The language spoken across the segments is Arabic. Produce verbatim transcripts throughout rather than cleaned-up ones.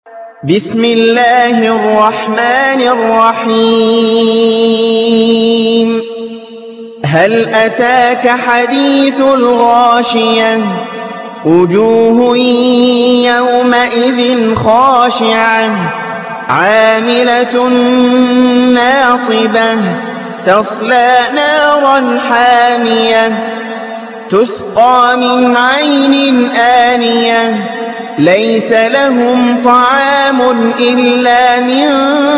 بسم الله الرحمن الرحيم هل أتاك حديث الغاشية وجوه يومئذ خاشعة عاملة ناصبة تصلى نارا حامية تسقى من عين آنية ليس لهم طعام إلا من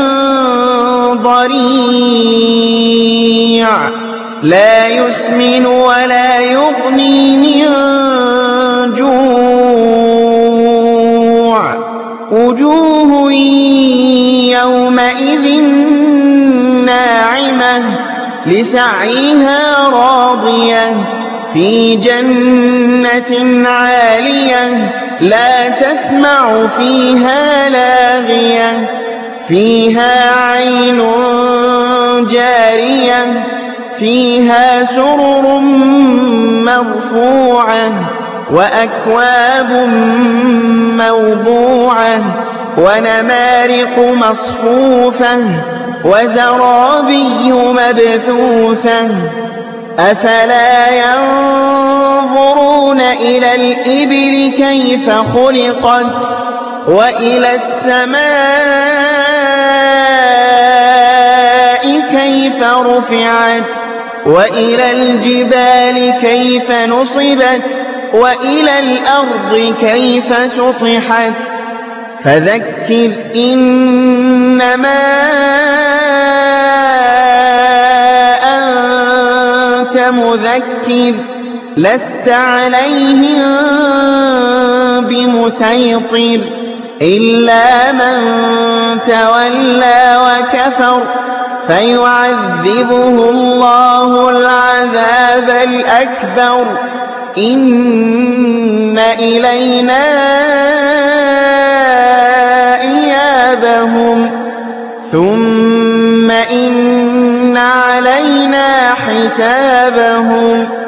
ضريع لا يسمن ولا يغني من جوع وجوه يومئذ ناعمة لسعيها راضية في جنة عالية لا تسمع فيها لاغية فيها عين جارية فيها سرر مرفوعة وأكواب موضوعة ونمارق مصفوفة وزرابي مبثوثة أفلا ينظرون إلى الإبل كيف خلقت وإلى السماء كيف رفعت وإلى الجبال كيف نصبت وإلى الأرض كيف سطحت فذكر إنما مذكر لست عليهم بمسيطر إلا من تولى وكفر فيعذبه الله العذاب الأكبر إن إلينا إيابهم ثم إن علينا حسابهم